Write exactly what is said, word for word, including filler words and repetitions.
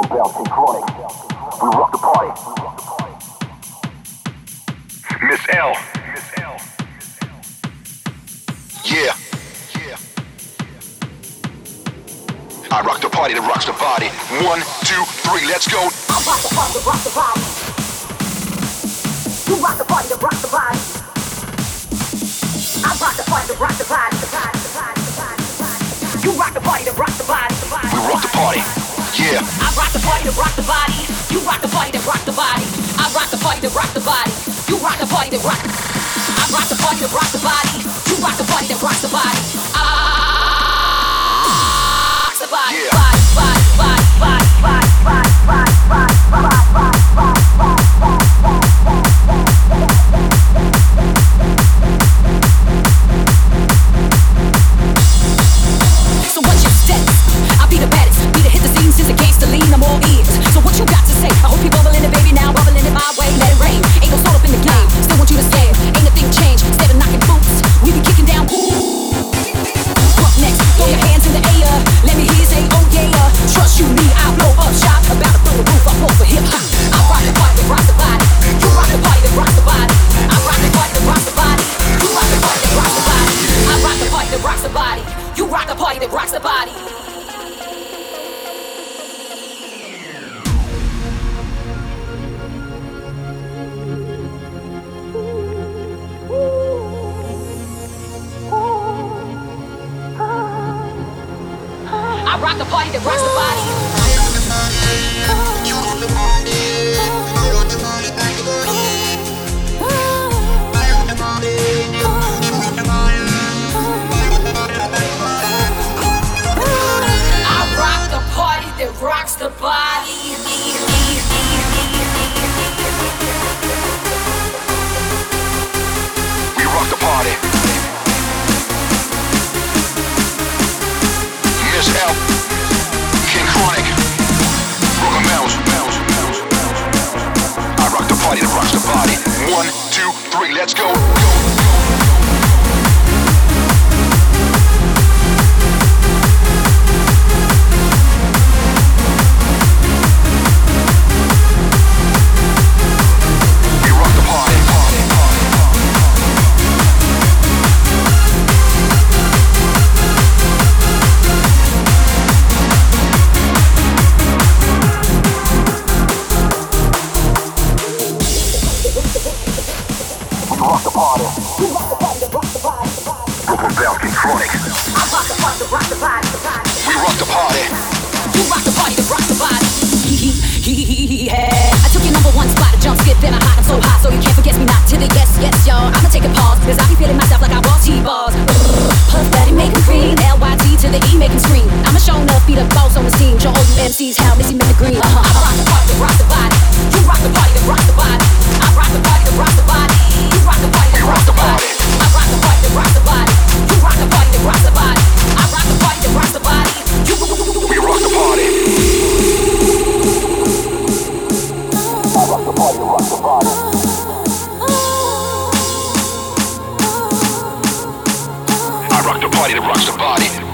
Bounce and Chronic. We rock the party. Miss L. Yeah. I rock the party that rocks the body. One, two, three, let's go. I rock the party that rocks the body. You rock the party that rocks the body. I rock the party that rocks the body. The body, the body, the body, the body. You rock the party that rocks the body. The body. We rock the party. Yeah. I rock the party that rocks the body. You rock the party that rocks the body. I rock the party that rocks the body. You rock the party that rocks. I rock the party that rocks the body. You rock the party that rocks the body. I rocks the body. Yeah. Body, body, body, body, body, body, body, body, body, body, body, body. So what's your steps? I'll be the baddest, be the hit the scene since the case to lean. I'm all ears. So what you got to say? I hope you bubbling it, baby, now bubbling it my way. Let it rain. Ain't no soul up in the game. Still want you to say it. Ain't a thing changed. Instead of knocking boots, we be kicking down. What next? Throw your hands in the air. Let me hear you say, oh yeah. Trust you me, I'll blow up shop. About to blow the roof off for hip hop. I rock the party that rocks the body. You rock the party that rocks the body. I rock the party that rocks the body. You rock the party that rocks the body. I rock the party that rocks the body. You rock the party that rocks the body. I rock the party that rocks the body. You rock the party. I rock the party, I rock the party. I rock the party. I rock the party that rocks the body. We rock the party. Miss L. King Chronic. Brooklyn Mouse. I rock the party that rocks the body. One, two, three, let's go. We rock the party. We rock the party. You rock the party that rocks the body. Brooklyn Bounce King Chronic. I rock the party that rocks the body. The body. We rock the party. You rock the party that rocks the body. I took your number one spot, a jump, skip, and a hot. I'm so hot, so you can't forget me not to the yes, yes, y'all. I'ma take a pause, cause I be feeling myself like I was T-balls. Puff Daddy making cream, L Y T to the E making scream. I'ma show enough, be the boss on the team. Show all you M Cs how Missy make the green. Uh-huh. I rock the party that rocks the body. You rock the party that rocks the body. I rock the party that rocks the body. You rock the party that rocks the body. I rock the party that rocks the body. You rock the party that rocks the body. I rock the party that rocks the body. You We rock the party. I rock the party that rocks the body. I rock the party that rocks the body.